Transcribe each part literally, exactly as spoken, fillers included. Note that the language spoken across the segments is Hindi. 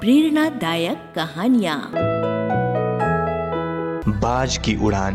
प्रेरणादायक कहानियाँ। बाज की उड़ान।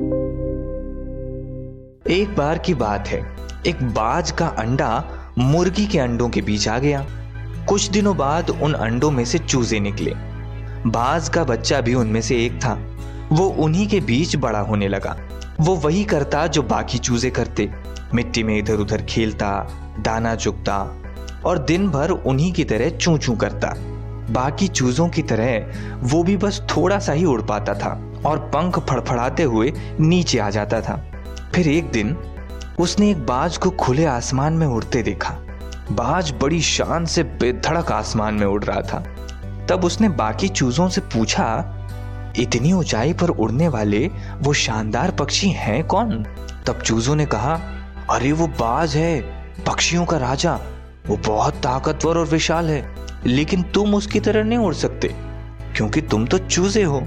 एक बार की बात है, एक बाज का अंडा मुर्गी के अंडों के बीच आ गया। कुछ दिनों बाद उन अंडों में से चूजे निकले। बाज का बच्चा भी उनमें से एक था। वो उन्हीं के बीच बड़ा होने लगा। वो वही करता जो बाकी चूजे करते, मिट्टी में इधर उधर खेलता, दाना चुगता और दिन भर उन्हीं की तरह चूं चूं करता। बाकी चूजों की तरह वो भी बस थोड़ा सा ही उड़ पाता था और पंख फड़फड़ाते हुए नीचे आ जाता था। फिर एक दिन उसने एक बाज को खुले आसमान में उड़ते देखा। बाज बड़ी शान से बेधड़क आसमान में उड़ रहा था। तब उसने बाकी चूजों से पूछा, इतनी ऊंचाई पर उड़ने वाले वो शानदार पक्षी हैं कौन? तब चूजों ने कहा, अरे वो बाज है, पक्षियों का राजा। वो बहुत ताकतवर और विशाल है, लेकिन तुम उसकी तरह नहीं उड़ सकते क्योंकि तुम तो चूजे हो।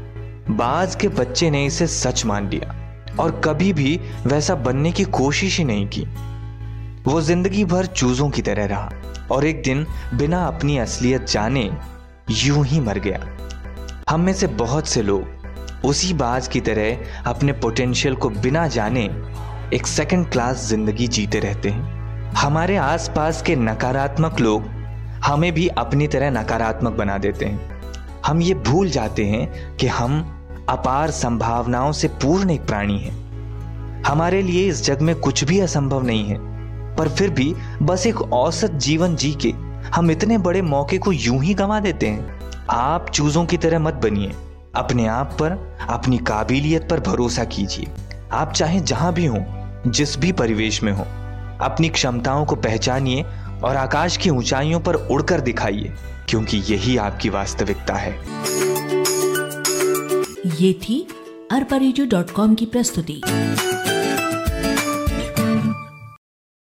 बाज के बच्चे ने इसे सच मान लिया और कभी भी वैसा बनने की कोशिश ही नहीं की। वो जिंदगी भर चूजों की तरह रहा और एक दिन बिना अपनी असलियत जाने यूं ही मर गया। हम में से बहुत से लोग उसी बाज की तरह अपने पोटेंशियल को बिना जाने एक सेकंड क्लास जिंदगी जीते रहते हैं। हमारे आसपास के नकारात्मक लोग हमें भी अपनी तरह नकारात्मक बना देते हैं। हम ये भूल जाते हैं कि हम अपार संभावनाओं से पूर्ण एक प्राणी हैं। हमारे लिए इस जग में कुछ भी असंभव नहीं है, पर फिर भी बस एक औसत जीवन जी के हम इतने बड़े मौके को यूं ही गंवा देते हैं। आप चूजों की तरह मत बनिए। अपने आप पर, अपनी काबिलियत पर भरोसा कीजिए। आप चाहे जहां भी हो, जिस भी परिवेश में हो, अपनी क्षमताओं को पहचानिए और आकाश की ऊंचाइयों पर उड़कर दिखाइए, क्योंकि यही आपकी वास्तविकता है। ये थी अरबा रेडियो डॉट कॉम की प्रस्तुति।